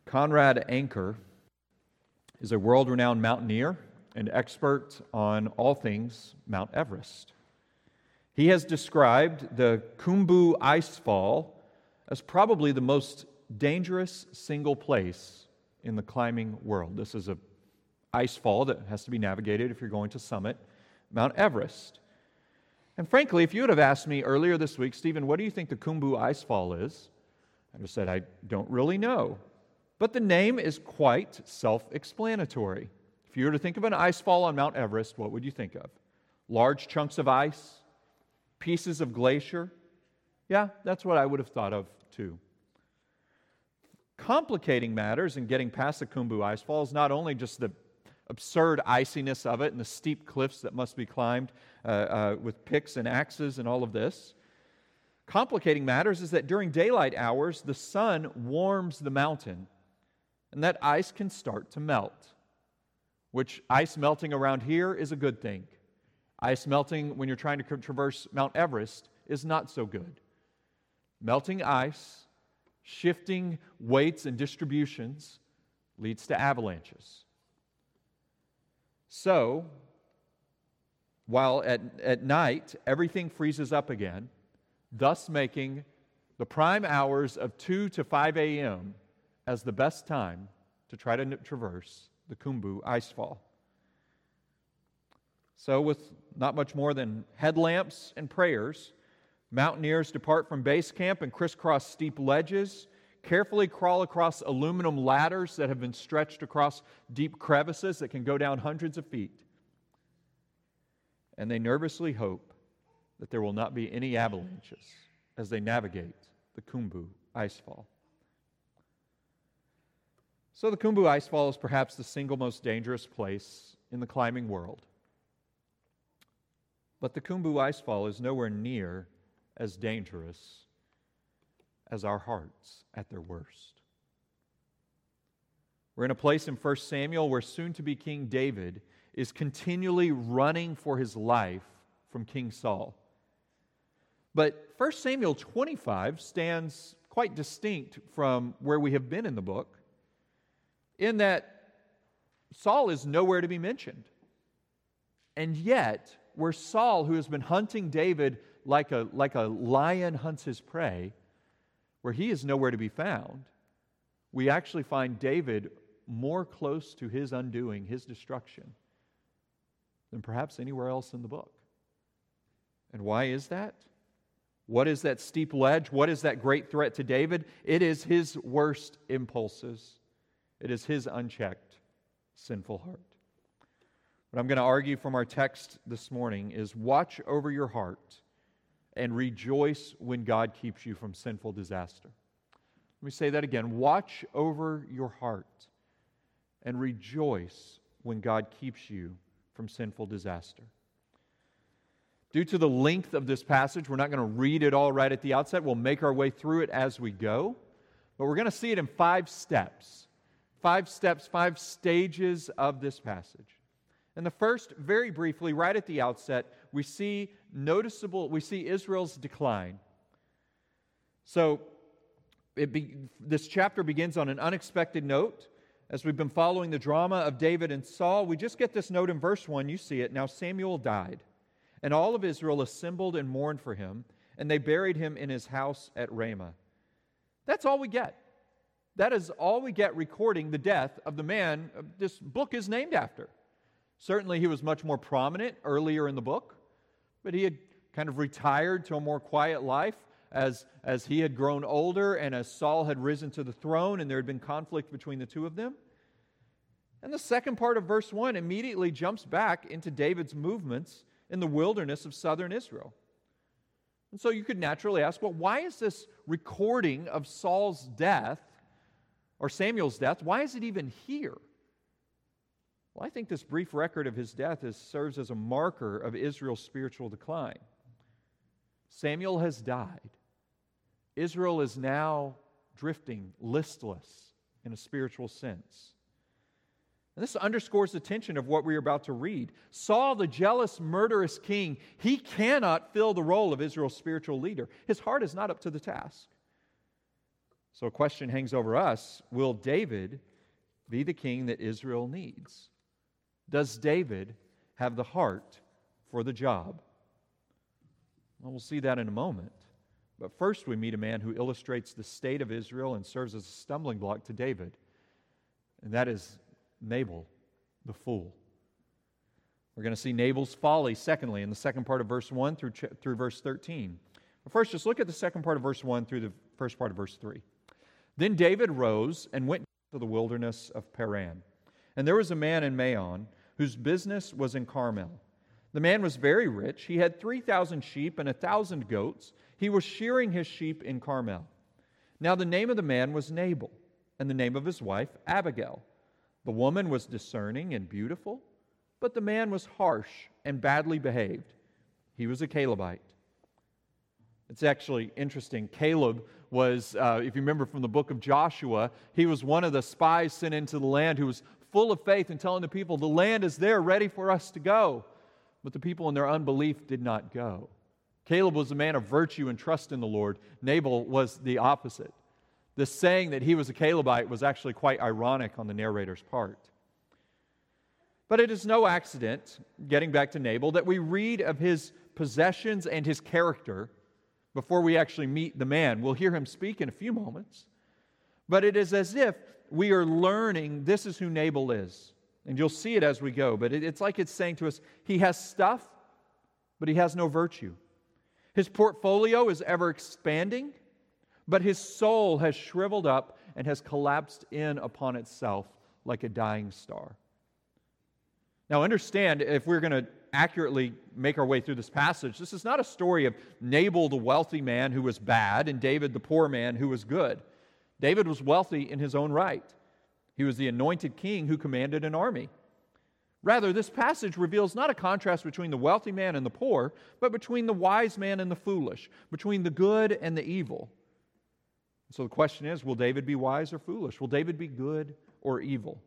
Conrad Anker is a world-renowned mountaineer and expert on all things Mount Everest. He has described the Khumbu Icefall as probably the most dangerous single place in the climbing world. This is an icefall that has to be navigated if you're going to summit Mount Everest. And frankly, if you would have asked me earlier this week, Stephen, what do you think the Khumbu Icefall is? I would have said, I don't really know. But the name is quite self-explanatory. If you were to think of an icefall on Mount Everest, what would you think of? Large chunks of ice? Pieces of glacier? Yeah, that's what I would have thought of too. Complicating matters and getting past the Khumbu Icefall is not only just the absurd iciness of it and the steep cliffs that must be climbed with picks and axes and all of this. Complicating matters is that during daylight hours, the sun warms the mountain, and that ice can start to melt, which ice melting around here is a good thing. Ice melting when you're trying to traverse Mount Everest is not so good. Melting ice, shifting weights and distributions leads to avalanches. So, while at night everything freezes up again, thus making the prime hours of 2 to 5 a.m. as the best time to try to traverse the Khumbu Icefall. So with not much more than headlamps and prayers, mountaineers depart from base camp and crisscross steep ledges, carefully crawl across aluminum ladders that have been stretched across deep crevices that can go down hundreds of feet. And they nervously hope that there will not be any avalanches as they navigate the Khumbu Icefall. So the Khumbu Icefall is perhaps the single most dangerous place in the climbing world. But the Khumbu Icefall is nowhere near as dangerous as our hearts at their worst. We're in a place in 1 Samuel where soon-to-be King David is continually running for his life from King Saul. But 1 Samuel 25 stands quite distinct from where we have been in the book, in that Saul is nowhere to be mentioned. And yet, where Saul, who has been hunting David like a lion hunts his prey, where he is nowhere to be found, we actually find David more close to his undoing, his destruction, than perhaps anywhere else in the book. And why is that? What is that steep ledge? What is that great threat to David? It is his worst impulses. It is his unchecked, sinful heart. What I'm going to argue from our text this morning is watch over your heart and rejoice when God keeps you from sinful disaster. Let me say that again. Watch over your heart and rejoice when God keeps you from sinful disaster. Due to the length of this passage, we're not going to read it all right at the outset. We'll make our way through it as we go. But we're going to see it in 5 steps. 5 steps, 5 stages of this passage. And the first, very briefly, right at the outset, we see Israel's decline. So this chapter begins on an unexpected note. As we've been following the drama of David and Saul, we just get this note in verse 1. You see it. Now Samuel died, and all of Israel assembled and mourned for him, and they buried him in his house at Ramah. That's all we get. That is all we get recording the death of the man this book is named after. Certainly he was much more prominent earlier in the book, but he had kind of retired to a more quiet life as he had grown older and as Saul had risen to the throne and there had been conflict between the two of them. And the second part of verse 1 immediately jumps back into David's movements in the wilderness of southern Israel. And so you could naturally ask, well, why is this recording of Saul's death, or Samuel's death, why is it even here? Well, I think this brief record of his death serves as a marker of Israel's spiritual decline. Samuel has died. Israel is now drifting, listless in a spiritual sense. And this underscores the tension of what we're about to read. Saul, the jealous, murderous king, he cannot fill the role of Israel's spiritual leader. His heart is not up to the task. So a question hangs over us: will David be the king that Israel needs? Does David have the heart for the job? Well, we'll see that in a moment. But first we meet a man who illustrates the state of Israel and serves as a stumbling block to David. And that is Nabal, the fool. We're going to see Nabal's folly, secondly, in the second part of verse 1 through verse 13. But first, just look at the second part of verse 1 through the first part of verse 3. Then David rose and went to the wilderness of Paran. And there was a man in Maon whose business was in Carmel. The man was very rich. He had 3,000 sheep and 1,000 goats. He was shearing his sheep in Carmel. Now the name of the man was Nabal, and the name of his wife Abigail. The woman was discerning and beautiful, but the man was harsh and badly behaved. He was a Calebite. It's actually interesting. Caleb was, if you remember from the book of Joshua, he was one of the spies sent into the land who was full of faith and telling the people, the land is there ready for us to go. But the people in their unbelief did not go. Caleb was a man of virtue and trust in the Lord. Nabal was the opposite. The saying that he was a Calebite was actually quite ironic on the narrator's part. But it is no accident, getting back to Nabal, that we read of his possessions and his character before we actually meet the man. We'll hear him speak in a few moments. But it is as if we are learning this is who Nabal is. And you'll see it as we go. But it's like it's saying to us, he has stuff, but he has no virtue. His portfolio is ever expanding, but his soul has shriveled up and has collapsed in upon itself like a dying star. Now understand, if we're going to accurately make our way through this passage, this is not a story of Nabal, the wealthy man who was bad, and David, the poor man who was good. David was wealthy in his own right. He was the anointed king who commanded an army. Rather, this passage reveals not a contrast between the wealthy man and the poor, but between the wise man and the foolish, between the good and the evil. So the question is, will David be wise or foolish? Will David be good or evil?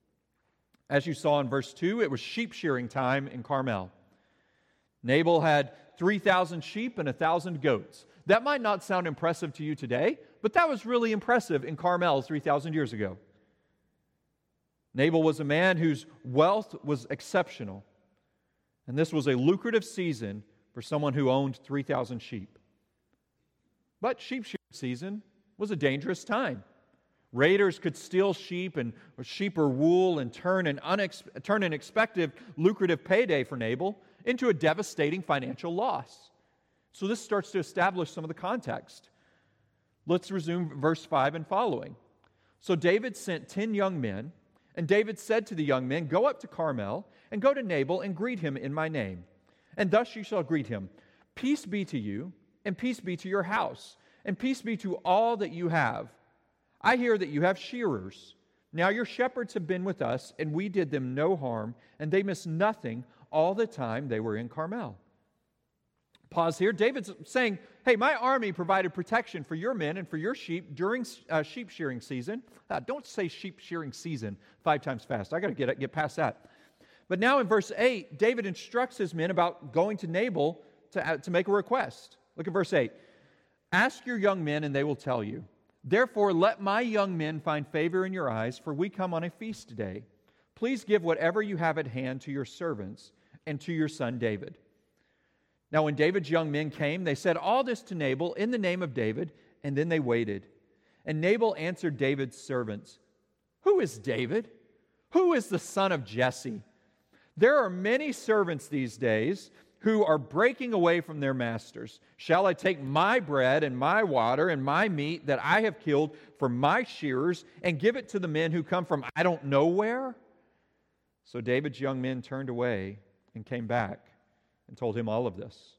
As you saw in verse 2, it was sheep shearing time in Carmel. Nabal had 3,000 sheep and 1,000 goats. That might not sound impressive to you today, but that was really impressive in Carmel 3,000 years ago. Nabal was a man whose wealth was exceptional, and this was a lucrative season for someone who owned 3,000 sheep. But sheep shearing season was a dangerous time. Raiders could steal sheep or wool and turn an expected lucrative payday for Nabal into a devastating financial loss. So this starts to establish some of the context. Let's resume verse 5 and following. So David sent 10 young men, and David said to the young men, "Go up to Carmel and go to Nabal and greet him in my name. And thus you shall greet him. Peace be to you, and peace be to your house, and peace be to all that you have. I hear that you have shearers. Now your shepherds have been with us, and we did them no harm, and they missed nothing all the time they were in Carmel." Pause here. David's saying, hey, my army provided protection for your men and for your sheep during sheep shearing season. Don't say sheep shearing season 5 times fast. I got to get past that. But now in verse 8, David instructs his men about going to Nabal to make a request. Look at verse 8. "Ask your young men, and they will tell you. Therefore, let my young men find favor in your eyes, for we come on a feast day. Please give whatever you have at hand to your servants and to your son David." Now, when David's young men came, they said all this to Nabal in the name of David, and then they waited. And Nabal answered David's servants, "Who is David? Who is the son of Jesse? There are many servants these days who are breaking away from their masters. Shall I take my bread and my water and my meat that I have killed for my shearers and give it to the men who come from I don't know where?" So David's young men turned away and came back and told him all of this.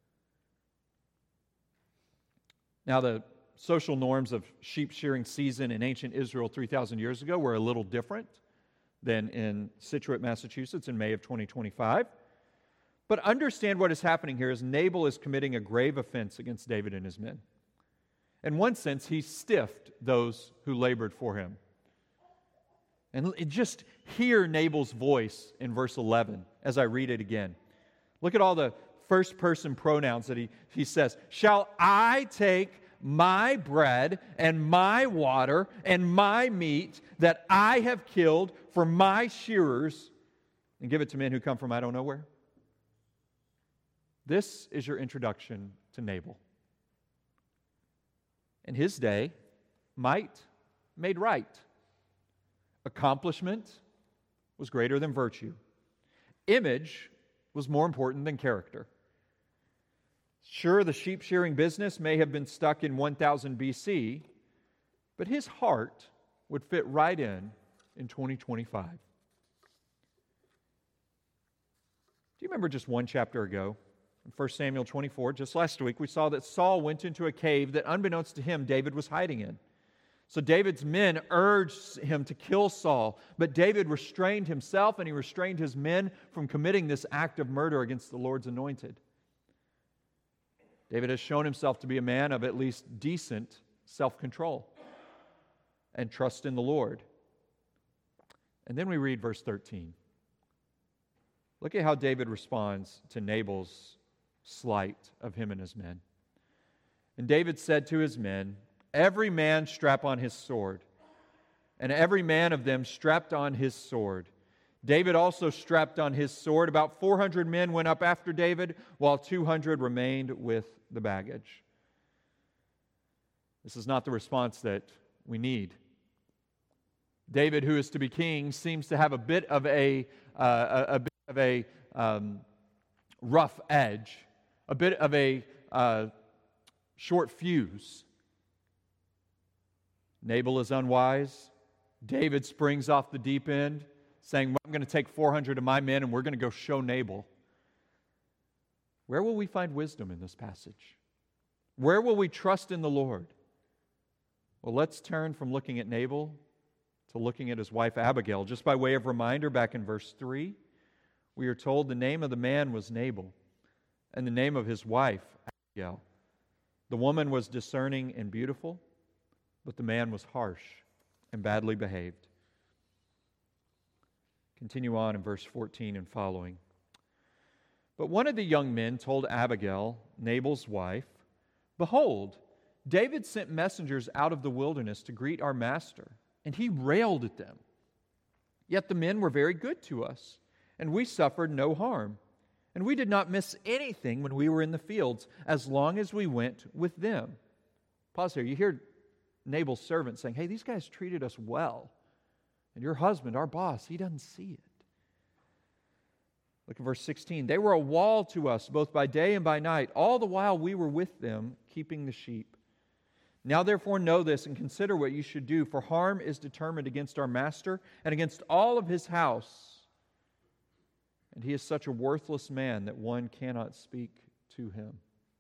Now, the social norms of sheep shearing season in ancient Israel 3,000 years ago were a little different than in Scituate, Massachusetts in May of 2025. But understand what is happening here is Nabal is committing a grave offense against David and his men. In one sense, he stiffed those who labored for him. And just hear Nabal's voice in verse 11 as I read it again. Look at all the first-person pronouns that he says. "Shall I take my bread and my water and my meat that I have killed for my shearers and give it to men who come from I don't know where? This is your introduction to Nabal. In his day, might made right. Accomplishment was greater than virtue. Image was more important than character. Sure, the sheep shearing business may have been stuck in 1000 BC, but his heart would fit right in 2025. Do you remember just one chapter ago, in 1 Samuel 24, just last week, we saw that Saul went into a cave that, unbeknownst to him, David was hiding in. So David's men urged him to kill Saul, but David restrained himself and he restrained his men from committing this act of murder against the Lord's anointed. David has shown himself to be a man of at least decent self-control and trust in the Lord. And then we read verse 13. Look at how David responds to Nabal's slight of him and his men. And David said to his men, "Every man strap on his sword." And every man of them strapped on his sword. David also strapped on his sword. About 400 men went up after David, while 200 remained with the baggage. This is not the response that we need. David, who is to be king, seems to have a bit of a rough edge, a bit of a short fuse. Nabal is unwise. David springs off the deep end, saying, "I'm going to take 400 of my men and we're going to go show Nabal." Where will we find wisdom in this passage? Where will we trust in the Lord? Well, let's turn from looking at Nabal to looking at his wife Abigail. Just by way of reminder, back in verse 3, we are told the name of the man was Nabal and the name of his wife Abigail. The woman was discerning and beautiful, but the man was harsh and badly behaved. Continue on in verse 14 and following. But one of the young men told Abigail, Nabal's wife, "Behold, David sent messengers out of the wilderness to greet our master, and he railed at them. Yet the men were very good to us, and we suffered no harm. And we did not miss anything when we were in the fields, as long as we went with them." Pause here. You hear Nabal's servant saying, "Hey, these guys treated us well. And your husband, our boss, he doesn't see it." Look at verse 16. "They were a wall to us, both by day and by night, all the while we were with them, keeping the sheep. Now therefore know this and consider what you should do, for harm is determined against our master and against all of his house. And he is such a worthless man that one cannot speak to him."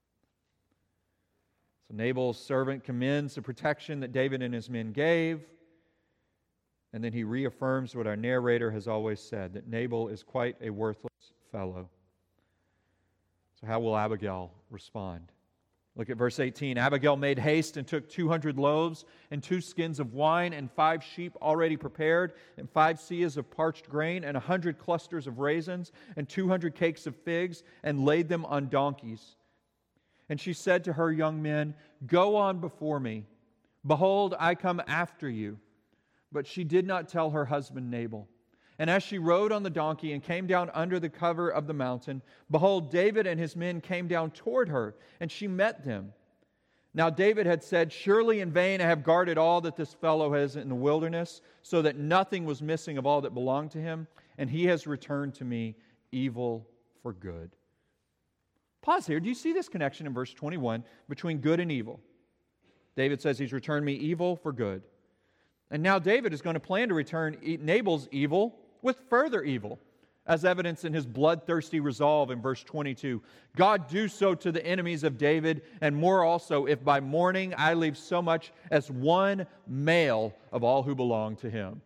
So Nabal's servant commends the protection that David and his men gave. And then he reaffirms what our narrator has always said, that Nabal is quite a worthless fellow. So how will Abigail respond? Look at verse 18. "Abigail made haste and took 200 loaves and 2 skins of wine and 5 sheep already prepared and 5 seahs of parched grain and 100 clusters of raisins and 200 cakes of figs and laid them on donkeys. And she said to her young men, 'Go on before me. Behold, I come after you.' But she did not tell her husband Nabal. And as she rode on the donkey and came down under the cover of the mountain, behold, David and his men came down toward her, and she met them. Now David had said, 'Surely in vain I have guarded all that this fellow has in the wilderness, so that nothing was missing of all that belonged to him, and he has returned to me evil for good.'" Pause here. Do you see this connection in verse 21 between good and evil? David says he's returned me evil for good. And now David is going to plan to return Nabal's evil with further evil, as evidenced in his bloodthirsty resolve in verse 22. "God do so to the enemies of David, and more also, if by morning I leave so much as one male of all who belong to him."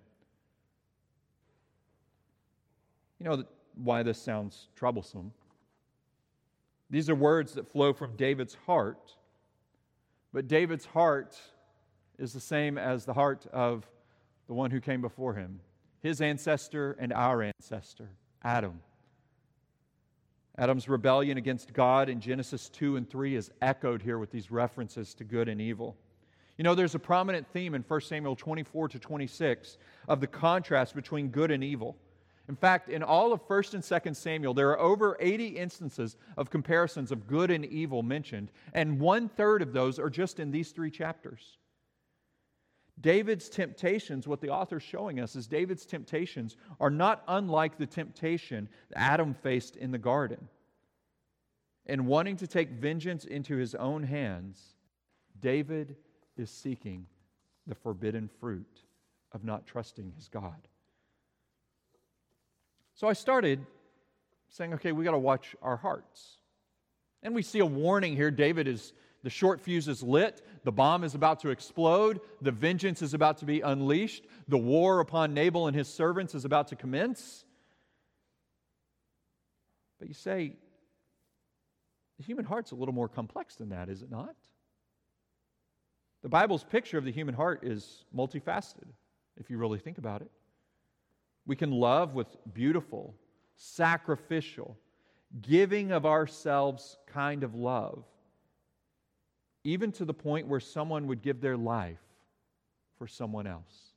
You know why this sounds troublesome? These are words that flow from David's heart, but David's heart is the same as the heart of the one who came before him, his ancestor and our ancestor, Adam. Adam's rebellion against God in Genesis 2 and 3 is echoed here with these references to good and evil. You know, there's a prominent theme in 1 Samuel 24 to 26 of the contrast between good and evil. In fact, in all of 1 and 2 Samuel, there are over 80 instances of comparisons of good and evil mentioned, and 1/3 of those are just in these 3 chapters. David's temptations, what the author's showing us is David's temptations are not unlike the temptation Adam faced in the garden. In wanting to take vengeance into his own hands, David is seeking the forbidden fruit of not trusting his God. So I started saying, okay, we got to watch our hearts. And we see a warning here. The short fuse is lit. The bomb is about to explode. The vengeance is about to be unleashed. The war upon Nabal and his servants is about to commence. But you say, the human heart's a little more complex than that, is it not? The Bible's picture of the human heart is multifaceted, if you really think about it. We can love with beautiful, sacrificial, giving of ourselves kind of love, even to the point where someone would give their life for someone else.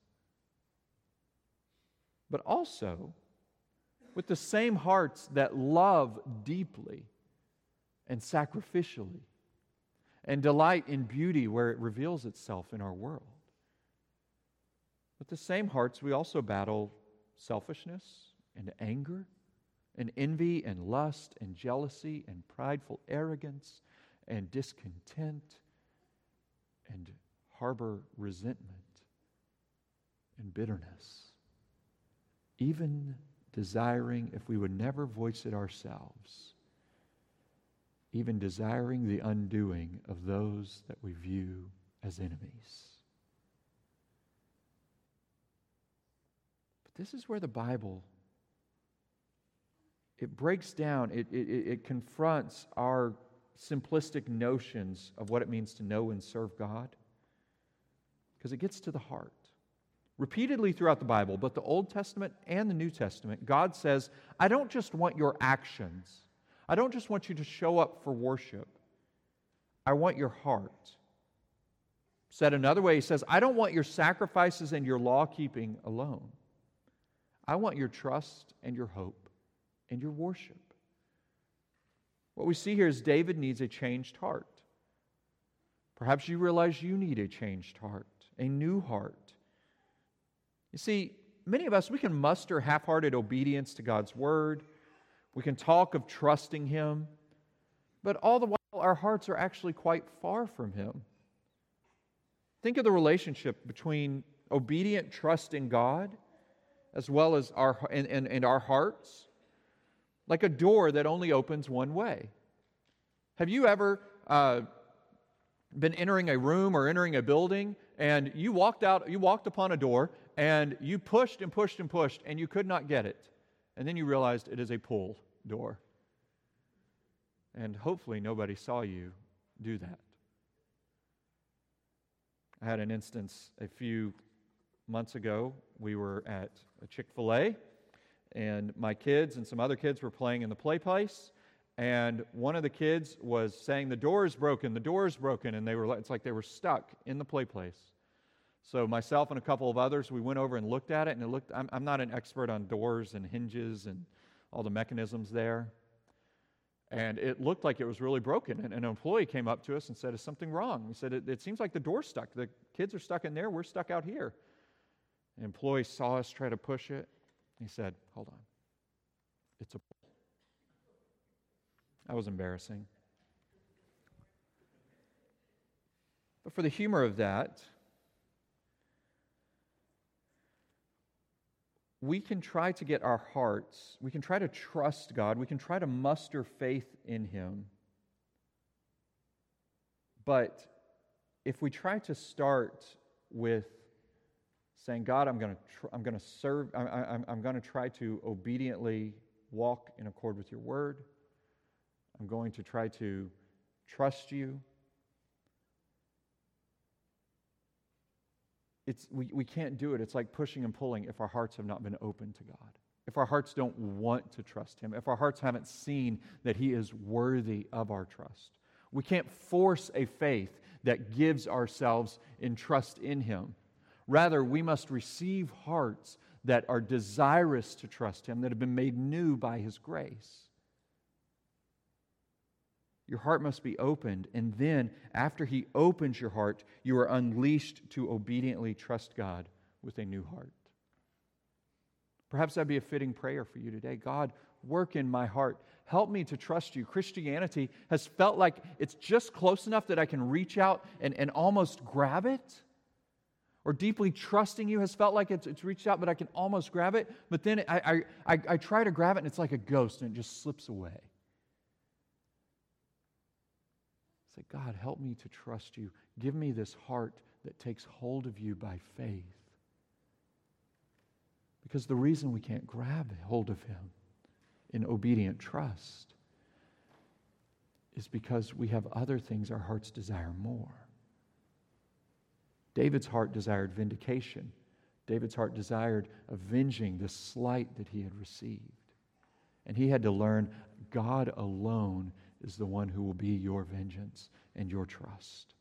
But also, with the same hearts that love deeply and sacrificially and delight in beauty where it reveals itself in our world. With the same hearts, we also battle selfishness and anger and envy and lust and jealousy and prideful arrogance and discontent and harbor resentment and bitterness, even desiring, if we would never voice it ourselves, even desiring the undoing of those that we view as enemies. But this is where the Bible, it breaks down, it confronts our simplistic notions of what it means to know and serve God, because it gets to the heart. Repeatedly throughout the Bible, both the Old Testament and the New Testament, God says, I don't just want your actions. I don't just want you to show up for worship. I want your heart. Said another way, he says, I don't want your sacrifices and your law-keeping alone. I want your trust and your hope and your worship. What we see here is David needs a changed heart. Perhaps you realize you need a changed heart, a new heart. You see, many of us, we can muster half-hearted obedience to God's word. We can talk of trusting Him, but all the while our hearts are actually quite far from Him. Think of the relationship between obedient trust in God as well as our hearts, like a door that only opens one way. Have you ever been entering a room or entering a building and you walked upon a door and you pushed and pushed and pushed and you could not get it? And then you realized it is a pull door. And hopefully nobody saw you do that. I had an instance a few months ago. We were at a Chick-fil-A, and my kids and some other kids were playing in the play place, and one of the kids was saying, the door is broken, and it's like they were stuck in the play place. So myself and a couple of others, we went over and looked at it, and I'm not an expert on doors and hinges and all the mechanisms there. And it looked like it was really broken. And an employee came up to us and said, is something wrong? We said, it seems like the door's stuck. The kids are stuck in there. We're stuck out here. The employee saw us try to push it. He said, hold on. It's a pull. That was embarrassing. But for the humor of that, we can try to get our hearts, we can try to trust God, we can try to muster faith in Him. But if we try to start with saying, God, I'm going to serve, I'm going to try to obediently walk in accord with your word, I'm going to try to trust you, we can't do it. It's like pushing and pulling if our hearts have not been open to God. if our hearts don't want to trust Him, if our hearts haven't seen that He is worthy of our trust. We can't force a faith that gives ourselves in trust in Him. Rather, we must receive hearts that are desirous to trust Him, that have been made new by His grace. Your heart must be opened, and then, after He opens your heart, you are unleashed to obediently trust God with a new heart. Perhaps that'd be a fitting prayer for you today. God, work in my heart. Help me to trust You. Christianity has felt like it's just close enough that I can reach out and almost grab it. Or deeply trusting You has felt like it's reached out, but I can almost grab it. But then I try to grab it, and it's like a ghost, and it just slips away. Say, God, help me to trust You. Give me this heart that takes hold of You by faith. Because the reason we can't grab hold of Him in obedient trust is because we have other things our hearts desire more. David's heart desired vindication. David's heart desired avenging the slight that he had received. And he had to learn God alone is the one who will be your vengeance and your trust.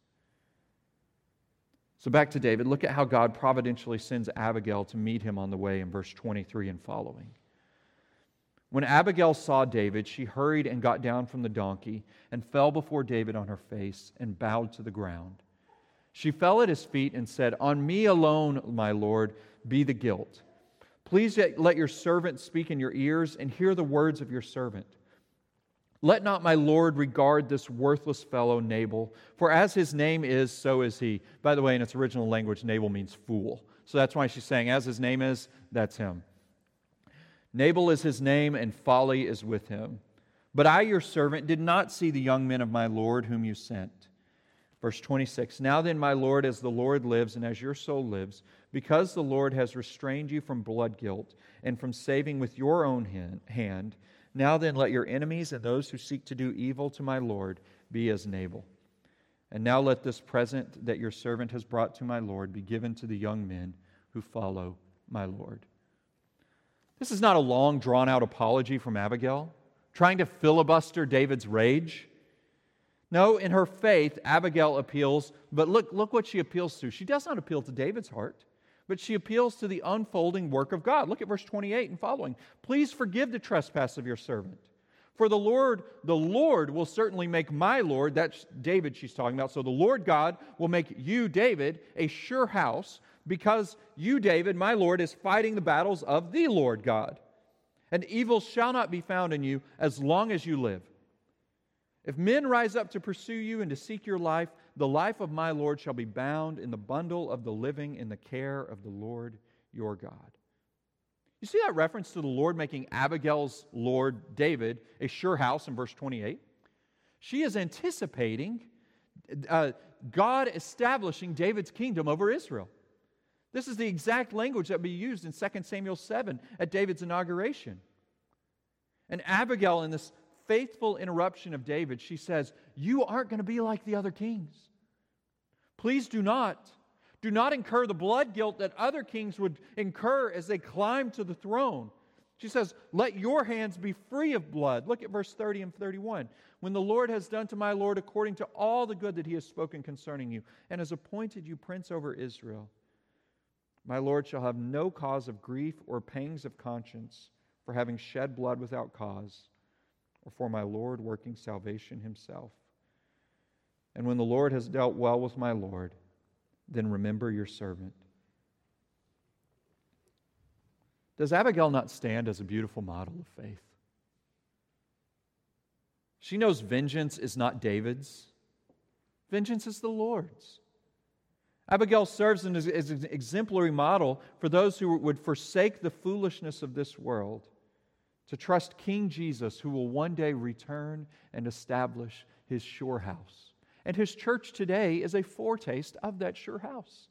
So back to David, look at how God providentially sends Abigail to meet him on the way in verse 23 and following. When Abigail saw David, she hurried and got down from the donkey and fell before David on her face and bowed to the ground. She fell at his feet and said, "On me alone, my Lord, be the guilt. Please let your servant speak in your ears and hear the words of your servant. Let not my Lord regard this worthless fellow Nabal, for as his name is, so is he." By the way, in its original language, Nabal means fool. So that's why she's saying, as his name is, that's him. Nabal is his name, and folly is with him. But I, your servant, did not see the young men of my Lord whom you sent. Verse 26, "Now then, my Lord, as the Lord lives and as your soul lives, because the Lord has restrained you from blood guilt and from saving with your own hand, now then let your enemies and those who seek to do evil to my Lord be as Nabal. And now let this present that your servant has brought to my Lord be given to the young men who follow my Lord." This is not a long, drawn-out apology from Abigail, trying to filibuster David's rage. No, in her faith, Abigail appeals, but look what she appeals to. She does not appeal to David's heart, but she appeals to the unfolding work of God. Look at verse 28 and following. "Please forgive the trespass of your servant. For the Lord will certainly make my Lord," that's David she's talking about, so the Lord God will make you, David, a sure house, because you, David, my Lord, is fighting the battles of the Lord God. And evil shall not be found in you as long as you live. If men rise up to pursue you and to seek your life, the life of my Lord shall be bound in the bundle of the living in the care of the Lord your God." You see that reference to the Lord making Abigail's Lord David a sure house in verse 28? She is anticipating God establishing David's kingdom over Israel. This is the exact language that will be used in 2 Samuel 7 at David's inauguration. And Abigail, in this faithful interruption of David, she says, "You aren't going to be like the other kings. Please do not incur the blood guilt that other kings would incur as they climb to the throne." She says, "Let your hands be free of blood." Look at verse 30 and 31. "When the Lord has done to my Lord according to all the good that He has spoken concerning you, and has appointed you prince over Israel, my Lord shall have no cause of grief or pangs of conscience for having shed blood without cause, or for my Lord working salvation Himself. And when the Lord has dealt well with my Lord, then remember your servant." Does Abigail not stand as a beautiful model of faith? She knows vengeance is not David's. Vengeance is the Lord's. Abigail serves as an exemplary model for those who would forsake the foolishness of this world to trust King Jesus, who will one day return and establish His sure house. And His church today is a foretaste of that sure house.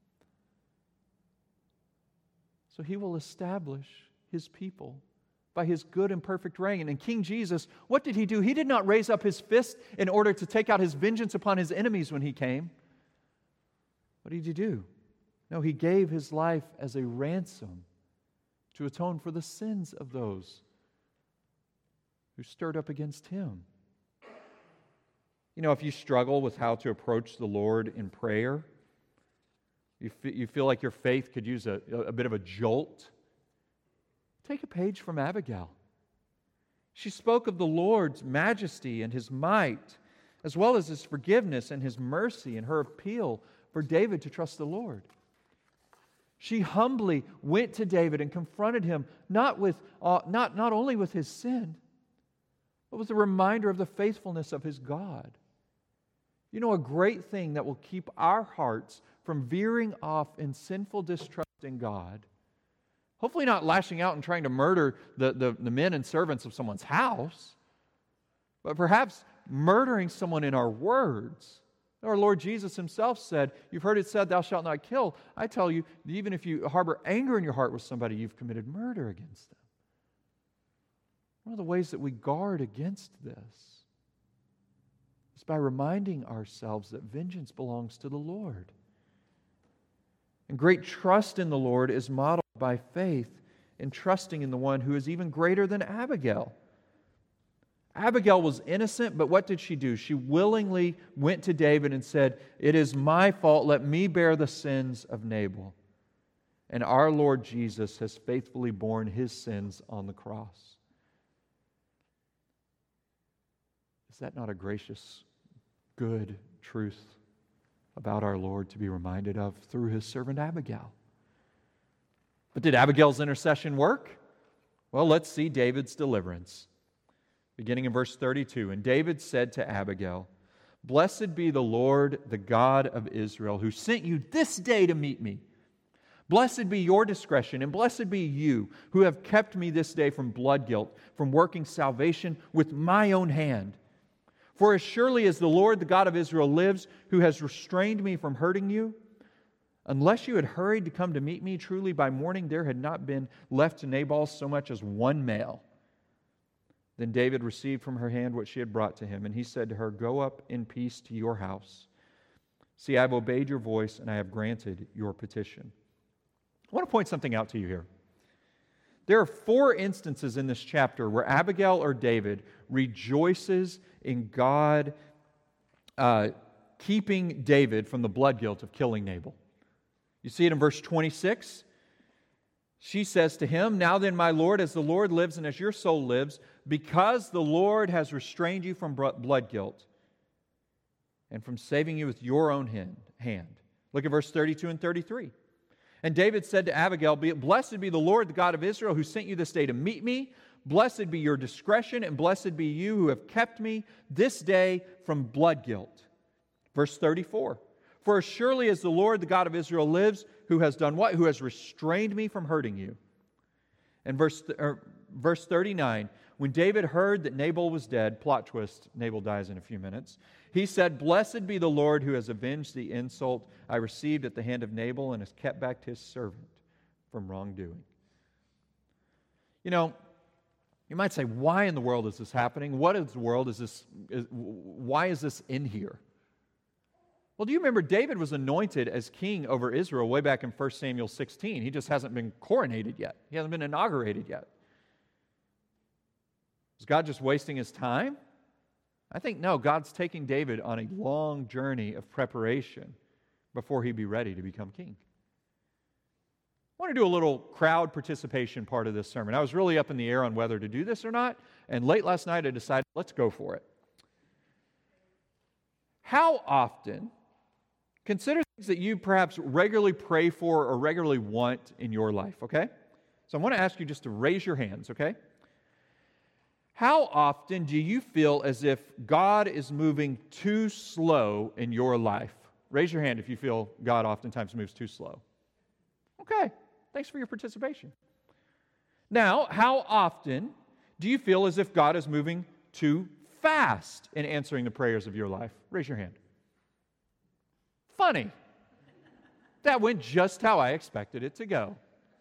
So He will establish His people by His good and perfect reign. And King Jesus, what did He do? He did not raise up His fist in order to take out His vengeance upon His enemies when He came. What did He do? No, He gave His life as a ransom to atone for the sins of those who stirred up against him. You know, if you struggle with how to approach the Lord in prayer, you feel like your faith could use a bit of a jolt, take a page from Abigail. She spoke of the Lord's majesty and his might, as well as his forgiveness and his mercy, and her appeal for David to trust the Lord. She humbly went to David and confronted him not only with his sin, but with a reminder of the faithfulness of his God. You know, a great thing that will keep our hearts from veering off in sinful distrust in God, hopefully not lashing out and trying to murder the men and servants of someone's house, but perhaps murdering someone in our words. Our Lord Jesus himself said, you've heard it said, thou shalt not kill. I tell you, even if you harbor anger in your heart with somebody, you've committed murder against them. One of the ways that we guard against this is by reminding ourselves that vengeance belongs to the Lord. And great trust in the Lord is modeled by faith in trusting in the one who is even greater than Abigail. Abigail was innocent, but what did she do? She willingly went to David and said, it is my fault, let me bear the sins of Nabal. And our Lord Jesus has faithfully borne his sins on the cross. Is that not a gracious, good truth about our Lord to be reminded of through his servant Abigail? But did Abigail's intercession work? Well, let's see David's deliverance. Beginning in verse 32, and David said to Abigail, blessed be the Lord, the God of Israel, who sent you this day to meet me. Blessed be your discretion, and blessed be you who have kept me this day from blood guilt, from working salvation with my own hand. For as surely as the Lord, the God of Israel, lives, who has restrained me from hurting you, unless you had hurried to come to meet me, truly by morning there had not been left to Nabal so much as one male. Then David received from her hand what she had brought to him, and he said to her, go up in peace to your house. See, I have obeyed your voice, and I have granted your petition. I want to point something out to you here. There are 4 instances in this chapter where Abigail or David rejoices in God keeping David from the blood guilt of killing Nabal. You see it in verse 26. She says to him, now then, my Lord, as the Lord lives and as your soul lives, because the Lord has restrained you from blood guilt and from saving you with your own hand. Look at verse 32 and 33. And David said to Abigail, blessed be the Lord, the God of Israel, who sent you this day to meet me. Blessed be your discretion, and blessed be you who have kept me this day from blood guilt. Verse 34. For as surely as the Lord, the God of Israel, lives, who has done what? Who has restrained me from hurting you. And verse 39, when David heard that Nabal was dead, plot twist, Nabal dies in a few minutes, he said, blessed be the Lord who has avenged the insult I received at the hand of Nabal and has kept back his servant from wrongdoing. You know, you might say, why in the world is this happening? What in the world is this? Why is this in here? Well, do you remember David was anointed as king over Israel way back in 1 Samuel 16? He just hasn't been coronated yet. He hasn't been inaugurated yet. Is God just wasting his time? I think no, God's taking David on a long journey of preparation before he'd be ready to become king. I want to do a little crowd participation part of this sermon. I was really up in the air on whether to do this or not, and late last night I decided, let's go for it. How often, consider things that you perhaps regularly pray for or regularly want in your life, okay? So I want to ask you just to raise your hands, okay? How often do you feel as if God is moving too slow in your life? Raise your hand if you feel God oftentimes moves too slow. Okay, thanks for your participation. Now, how often do you feel as if God is moving too fast in answering the prayers of your life? Raise your hand. Funny. That went just how I expected it to go.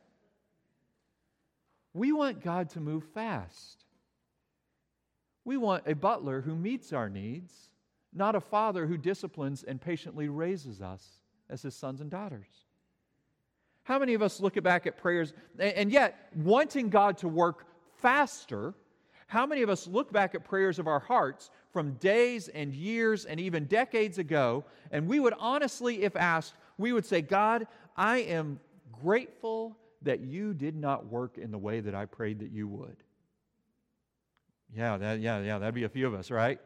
We want God to move fast. We want a butler who meets our needs, not a father who disciplines and patiently raises us as his sons and daughters. How many of us look back at prayers, and yet, wanting God to work faster, how many of us look back at prayers of our hearts from days and years and even decades ago, and we would honestly, if asked, we would say, God, I am grateful that you did not work in the way that I prayed that you would. Yeah, that'd be a few of us, right?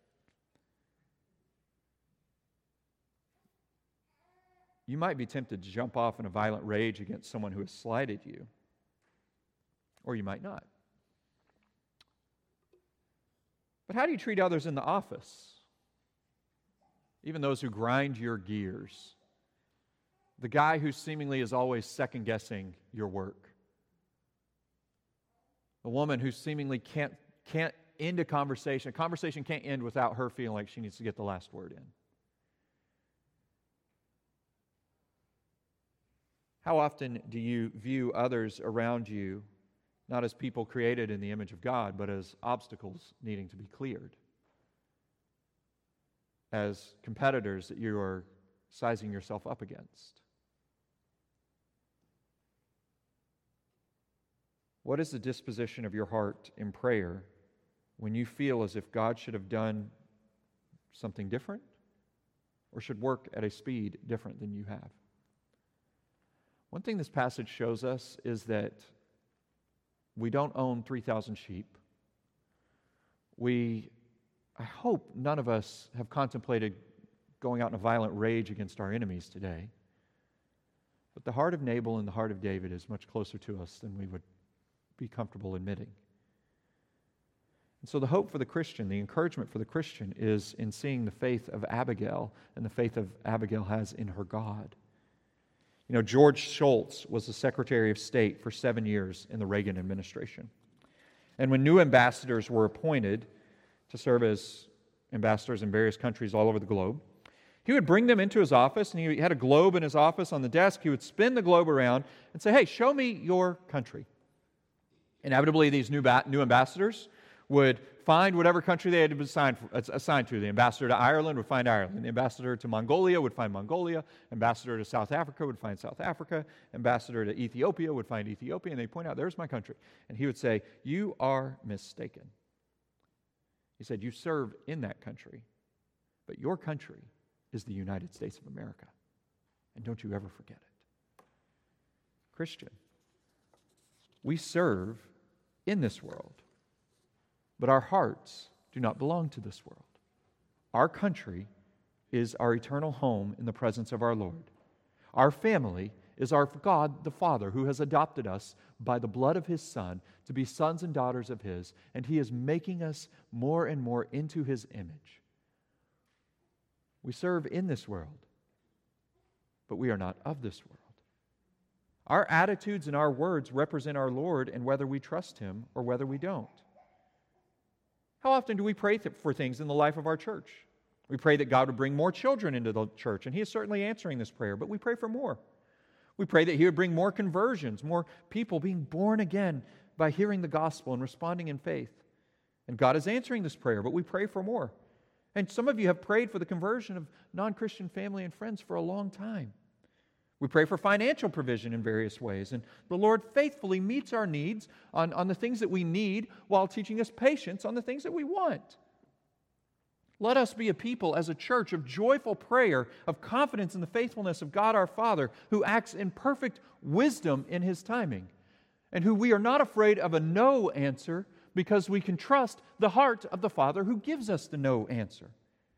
You might be tempted to jump off in a violent rage against someone who has slighted you, or you might not. But how do you treat others in the office? Even those who grind your gears. The guy who seemingly is always second-guessing your work. The woman who seemingly can't end a conversation. A conversation can't end without her feeling like she needs to get the last word in. How often do you view others around you not as people created in the image of God, but as obstacles needing to be cleared? As competitors that you are sizing yourself up against? What is the disposition of your heart in prayer when you feel as if God should have done something different or should work at a speed different than you have? One thing this passage shows us is that we don't own 3,000 sheep. I hope none of us have contemplated going out in a violent rage against our enemies today. But the heart of Nabal and the heart of David is much closer to us than we would be comfortable admitting. And so the hope for the Christian, the encouragement for the Christian is in seeing the faith of Abigail and the faith of Abigail has in her God. You know, George Shultz was the Secretary of State for 7 years in the Reagan administration. And when new ambassadors were appointed to serve as ambassadors in various countries all over the globe, he would bring them into his office, and he had a globe in his office on the desk. He would spin the globe around and say, hey, show me your country. Inevitably, these new ambassadors would find whatever country they had been assigned to. The ambassador to Ireland would find Ireland. The ambassador to Mongolia would find Mongolia. Ambassador to South Africa would find South Africa. Ambassador to Ethiopia would find Ethiopia. And they'd point out, there's my country. And he would say, you are mistaken. He said, you serve in that country, but your country is the United States of America. And don't you ever forget it. Christian, we serve in this world, but our hearts do not belong to this world. Our country is our eternal home in the presence of our Lord. Our family is our God the Father, who has adopted us by the blood of His Son to be sons and daughters of His, and He is making us more and more into His image. We serve in this world, but we are not of this world. Our attitudes and our words represent our Lord and whether we trust Him or whether we don't. How often do we pray for things in the life of our church? We pray that God would bring more children into the church, and He is certainly answering this prayer, but we pray for more. We pray that He would bring more conversions, more people being born again by hearing the gospel and responding in faith. And God is answering this prayer, but we pray for more. And some of you have prayed for the conversion of non-Christian family and friends for a long time. We pray for financial provision in various ways, and the Lord faithfully meets our needs on the things that we need while teaching us patience on the things that we want. Let us be a people as a church of joyful prayer, of confidence in the faithfulness of God our Father, who acts in perfect wisdom in His timing, and who we are not afraid of a no answer because we can trust the heart of the Father who gives us the no answer.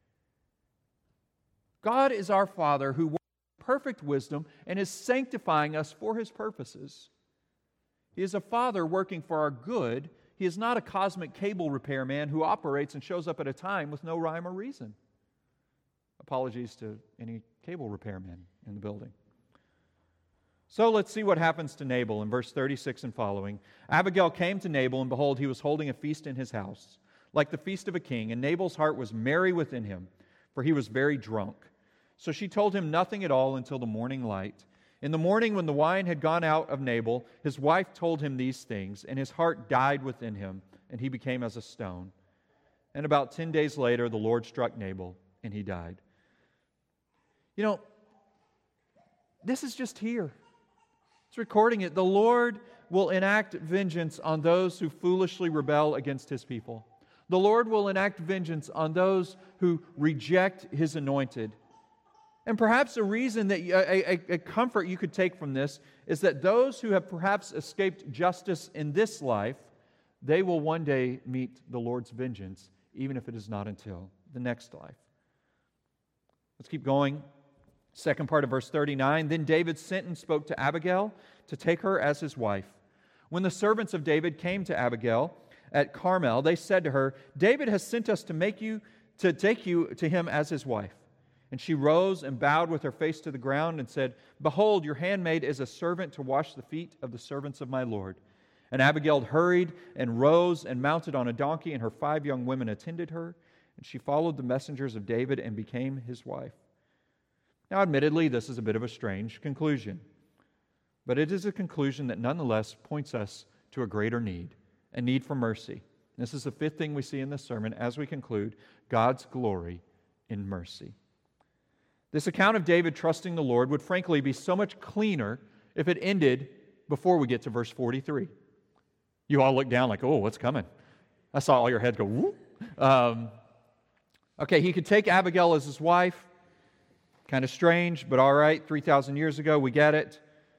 God is our Father who perfect wisdom and is sanctifying us for His purposes. He is a Father working for our good. He is not a cosmic cable repairman who operates and shows up at a time with no rhyme or reason. Apologies to any cable repairmen in the building. So let's see what happens to Nabal in verse 36 and following. Abigail came to Nabal, and behold, he was holding a feast in his house, like the feast of a king, and Nabal's heart was merry within him, for he was very drunk. So she told him nothing at all until the morning light. In the morning, when the wine had gone out of Nabal, his wife told him these things, and his heart died within him, and he became as a stone. And about 10 days later, the Lord struck Nabal, and he died. You know, this is just here. It's recording it. The Lord will enact vengeance on those who foolishly rebel against His people. The Lord will enact vengeance on those who reject His anointed. And perhaps a reason that a comfort you could take from this is that those who have perhaps escaped justice in this life, they will one day meet the Lord's vengeance, even if it is not until the next life. Let's keep going. Second part of verse 39. Then David sent and spoke to Abigail to take her as his wife. When the servants of David came to Abigail at Carmel, they said to her, David has sent us to take you to him as his wife. And she rose and bowed with her face to the ground and said, Behold, your handmaid is a servant to wash the feet of the servants of my Lord. And Abigail hurried and rose and mounted on a donkey, and her 5 young women attended her. And she followed the messengers of David and became his wife. Now, admittedly, this is a bit of a strange conclusion. But it is a conclusion that nonetheless points us to a greater need, a need for mercy. This is the 5th thing we see in this sermon as we conclude God's glory in mercy. This account of David trusting the Lord would frankly be so much cleaner if it ended before we get to verse 43. You all look down like, oh, what's coming? I saw all your heads go, whoop. Okay, he could take Abigail as his wife. Kind of strange, but all right, 3,000 years ago, we get it.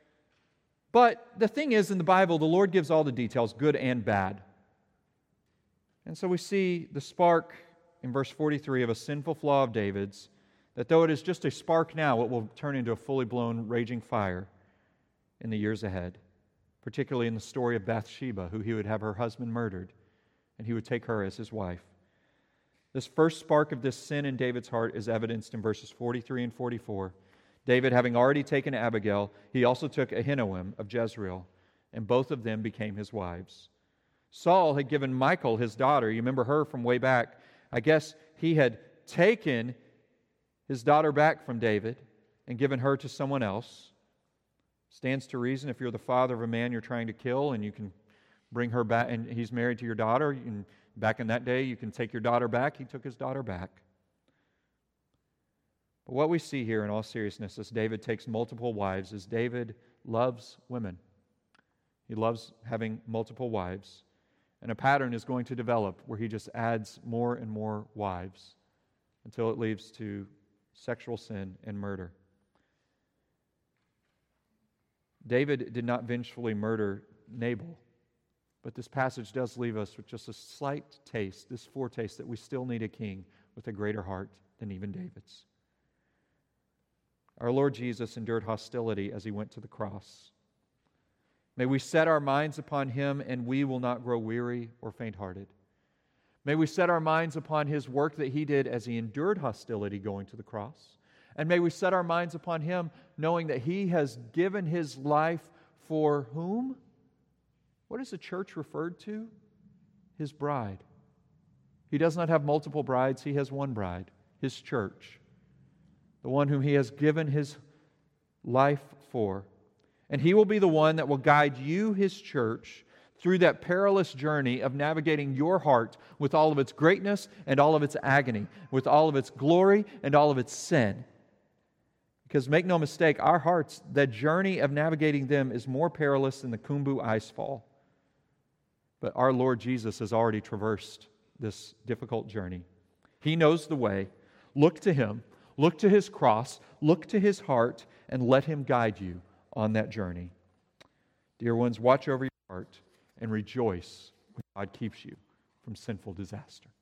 But the thing is, in the Bible, the Lord gives all the details, good and bad. And so we see the spark in verse 43 of a sinful flaw of David's, that though it is just a spark now, it will turn into a fully blown raging fire in the years ahead, particularly in the story of Bathsheba, who he would have her husband murdered, and he would take her as his wife. This first spark of this sin in David's heart is evidenced in verses 43 and 44. David, having already taken Abigail, he also took Ahinoam of Jezreel, and both of them became his wives. Saul had given Michal his daughter. You remember her from way back. I guess he had taken his daughter back from David and given her to someone else. Stands to reason if you're the father of a man you're trying to kill and you can bring her back, and he's married to your daughter, back in that day you can take your daughter back. He took his daughter back. But what we see here in all seriousness as David takes multiple wives is David loves women. He loves having multiple wives. And a pattern is going to develop where he just adds more and more wives until it leads to sexual sin and murder. David did not vengefully murder Nabal, but this passage does leave us with just a slight taste, this foretaste that we still need a king with a greater heart than even David's. Our Lord Jesus endured hostility as he went to the cross. May we set our minds upon him and we will not grow weary or faint-hearted. May we set our minds upon his work that he did as he endured hostility going to the cross. And may we set our minds upon him knowing that he has given his life for whom? What is the church referred to? His bride. He does not have multiple brides, he has one bride, his church. The one whom he has given his life for. And he will be the one that will guide you, his church, through that perilous journey of navigating your heart with all of its greatness and all of its agony, with all of its glory and all of its sin. Because make no mistake, our hearts, that journey of navigating them is more perilous than the Khumbu icefall. But our Lord Jesus has already traversed this difficult journey. He knows the way. Look to him. Look to his cross. Look to his heart and let him guide you on that journey. Dear ones, watch over your heart and rejoice when God keeps you from sinful disaster.